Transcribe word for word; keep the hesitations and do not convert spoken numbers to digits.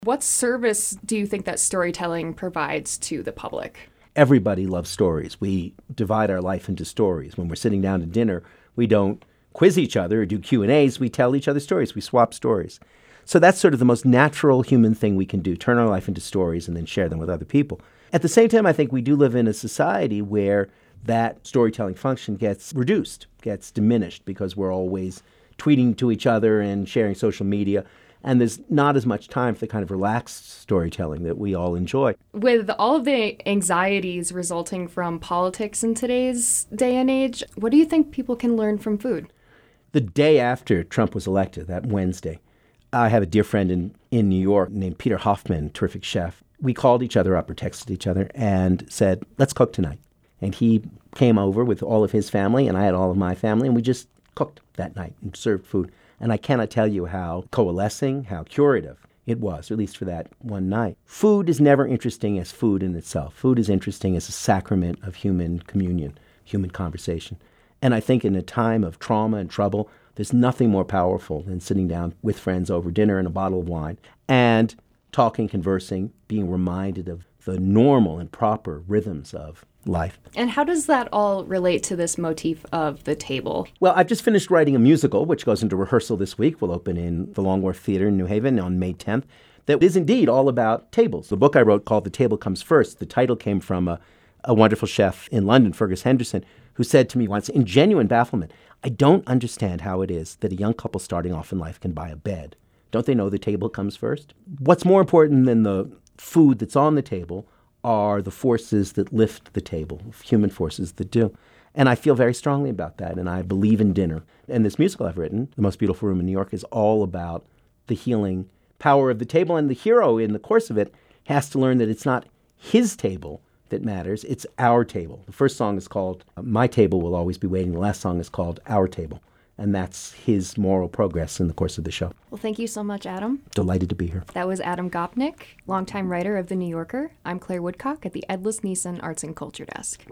What service do you think that storytelling provides to the public? Everybody loves stories. We divide our life into stories. When we're sitting down to dinner, we don't quiz each other or do Q and A's. We tell each other stories. We swap stories. So that's sort of the most natural human thing we can do, turn our life into stories and then share them with other people. At the same time, I think we do live in a society where that storytelling function gets reduced, gets diminished, because we're always tweeting to each other and sharing social media. And there's not as much time for the kind of relaxed storytelling that we all enjoy. With all of the anxieties resulting from politics in today's day and age, what do you think people can learn from food? The day after Trump was elected, that Wednesday, I have a dear friend in, in New York named Peter Hoffman, terrific chef. We called each other up or texted each other and said, let's cook tonight. And he came over with all of his family, and I had all of my family, and we just cooked that night and served food. And I cannot tell you how coalescing, how curative it was, or at least for that one night. Food is never interesting as food in itself. Food is interesting as a sacrament of human communion, human conversation. And I think in a time of trauma and trouble, there's nothing more powerful than sitting down with friends over dinner and a bottle of wine and talking, conversing, being reminded of the normal and proper rhythms of life. And how does that all relate to this motif of the table? Well, I've just finished writing a musical, which goes into rehearsal this week. We'll open in the Long Wharf Theater in New Haven on May tenth. That is indeed all about tables. The book I wrote called The Table Comes First. The title came from a, a wonderful chef in London, Fergus Henderson, who said to me once, in genuine bafflement, I don't understand how it is that a young couple starting off in life can buy a bed. Don't they know the table comes first? What's more important than the food that's on the table are the forces that lift the table, human forces that do. And I feel very strongly about that, and I believe in dinner. And this musical I've written, The Most Beautiful Room in New York, is all about the healing power of the table. And the hero, in the course of it, has to learn that it's not his table that matters, it's our table. The first song is called My Table Will Always Be Waiting. The last song is called Our Table. And that's his moral progress in the course of the show. Well, thank you so much, Adam. Delighted to be here. That was Adam Gopnik, longtime writer of The New Yorker. I'm Claire Woodcock at the Ed Lusnissen Arts and Culture Desk.